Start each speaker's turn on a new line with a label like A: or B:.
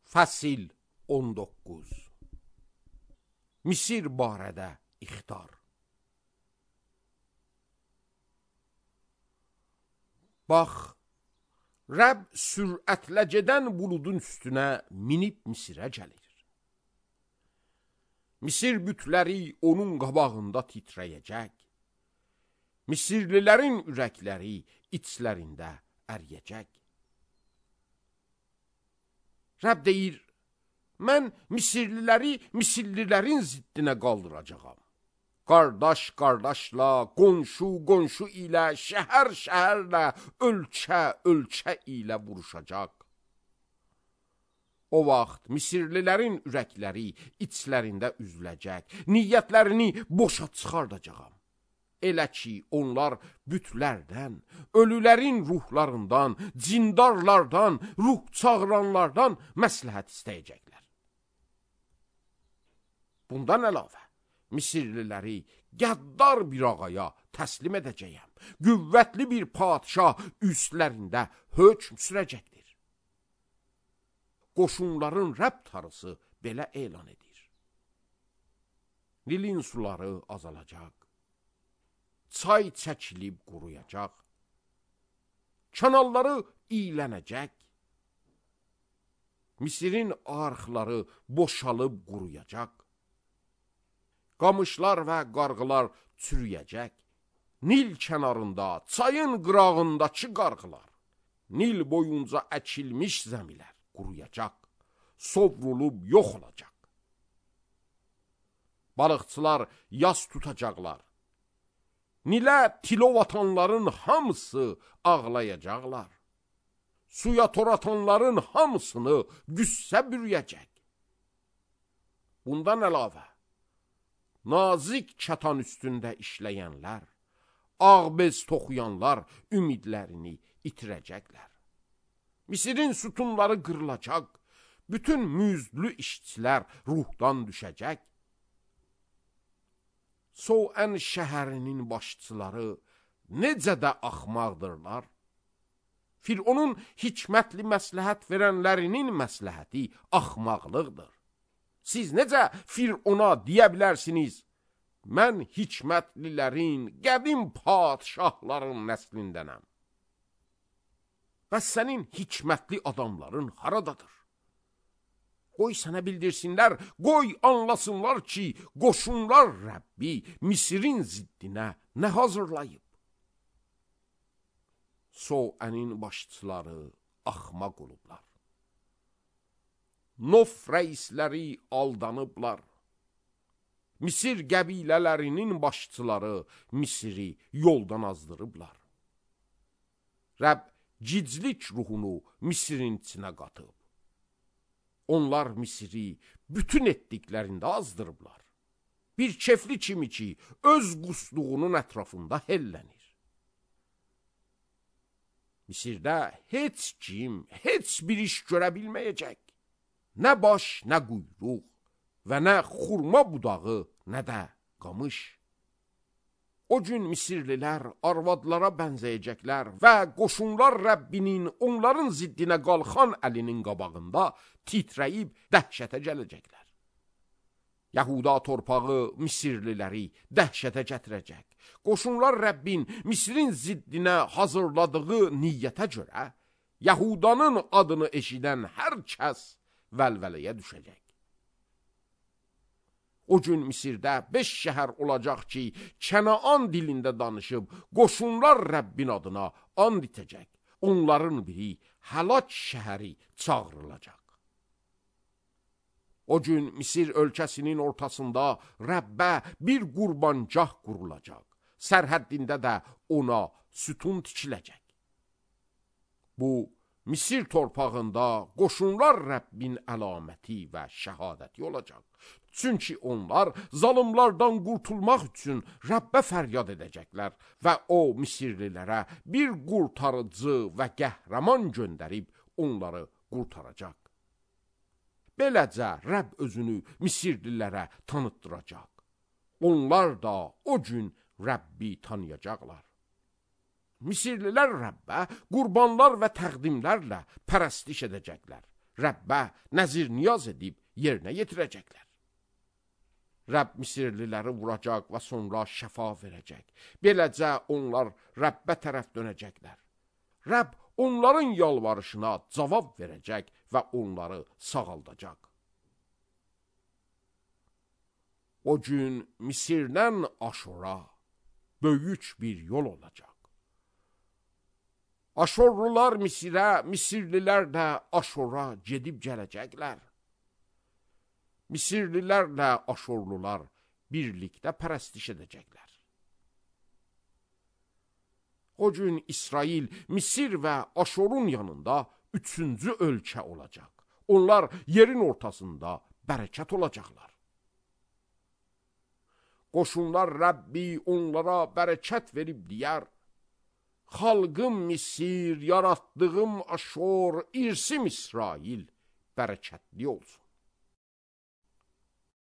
A: Fəsil 19. Misir barədə ixtar. Bax, Rəbb sürətlə gedən buludun üstünə minib Misirə gəlir. Misir bütləri onun qabağında titrəyəcək. Misirlilərin ürəkləri içlərində əriyəcək. Rəbb deyir, mən Misirliləri Misirlilərin ziddinə qaldıracağam. Qardaş qardaşla, qonşu qonşu ilə, şəhər şəhərlə, ölkə ölkə ilə vuruşacaq. O vaxt Misirlilərin ürəkləri içlərində üzüləcək, niyyətlərini boşa çıxardacağam. Elə ki, onlar bütlərdən, ölülərin ruhlarından, cindarlardan, ruh çağıranlardan məsləhət istəyəcəklər. Bundan əlavə, Misirliləri qəddar bir ağaya təslim edəcəyəm. Qüvvətli bir padişah üstlərində hökm sürəcəkdir. Qoşunların Rəbb tarısı belə elan edir. Nilin suları azalacaq. Çay çəkilib quruyacaq. Kanalları iylənəcək. Misirin arxları boşalıb quruyacaq. Qamışlar və qarğılar çürüyəcək. Nil kənarında, çayın qırağındakı qarğılar, Nil boyunca əkilmiş zəmilər quruyacaq, sovrulub yox olacaq. Balıqçılar yas tutacaqlar. Nilə tilov atanların hamısı ağlayacaqlar. Suya tor atanların hamısını qüssə bürüyəcək. Bundan əlavə, nazik çatan üstündə işləyənlər, ağbez toxuyanlar ümidlərini itirəcəklər. Misirin sütunları qırılacaq, bütün müzdlü işçilər ruhdan düşəcək. Soən şəhərinin başçıları necə də axmaqdırlar. Fironun hikmətli məsləhət verənlərinin məsləhəti axmaqlıqdır. Siz necə Firona deyə bilərsiniz, mən hikmətlilərin, qədim padişahların nəslindənəm. Və sənin hikmətli adamların haradadır? Qoy sənə bildirsinlər, qoy anlasınlar ki, qoşunlar Rəbbi Misirin ziddinə nə hazırlayıb? Soənin başçıları axmaq olublar. Nof rəisləri aldanıblar. Misir qəbilələrinin başçıları Misiri yoldan azdırıblar. Rəbb giclik ruhunu Misirin içinə qatıb. Onlar Misiri bütün etdiklərində azdırıblar. Bir kefli kimi ki, öz qusluğunun ətrafında hellənir. Misirdə heç kim, heç bir iş görə bilməyəcək. Nə baş, nə quyruq və nə xurma budağı, nə də qamış. O gün Misirlilər arvadlara bənzəyəcəklər və qoşunlar Rəbbinin onların ziddinə qalxan əlinin qabağında titrəyib dəhşətə gələcəklər. Yahuda torpağı Misirliləri dəhşətə gətirəcək. Qoşunlar Rəbbin Misirin ziddinə hazırladığı niyyətə görə Yahudanın adını eşidən hər kəs vəlvələyə düşəcək. O gün Misirdə 5 şəhər olacaq ki, Kənaan dilində danışıb, qoşunlar Rəbbin adına and itəcək. Onların biri Həlak şəhəri çağırılacaq. O gün Misir ölkəsinin ortasında Rəbbə bir qurbancaq qurulacaq. Sərhəddində də ona sütun tikiləcək. Bu, Misir torpağında qoşunlar Rəbbin əlaməti və şəhadəti olacaq. Çünki onlar zalımlardan qurtulmaq üçün Rəbbə fəryad edəcəklər və o Misirlilərə bir qurtarıcı və qəhrəman göndərib onları qurtaracaq. Beləcə Rəbb özünü Misirlilərə tanıtdıracaq. Onlar da o gün Rəbbi tanıyacaqlar. Misirlilər Rəbbə qurbanlar və təqdimlərlə pərəstiş edəcəklər Rəbbə nəzir niyaz edib yerinə yetirəcəklər. Rəbb Misirliləri vuracaq və sonra şəfa verəcək. Beləcə onlar Rəbbə tərəf dönəcəklər. Rəbb onların yalvarışına cavab verəcək və onları sağaldacaq. O gün Misirdən Aşura böyük bir yol olacaq. Aşorlular Misirə, Misirlilər də Aşura gedib gələcəklər. Misirlilərlə Aşorlular birlikdə pərəstiş edəcəklər. O gün İsrail, Misir və Aşorun yanında üçüncü ölkə olacaq. Onlar yerin ortasında bərəkət olacaqlar. Qoşunlar Rəbbi onlara bərəkət verib deyər, xalqım Misir, yaratdığım Aşor, irsim İsrail bərəkətli olsun.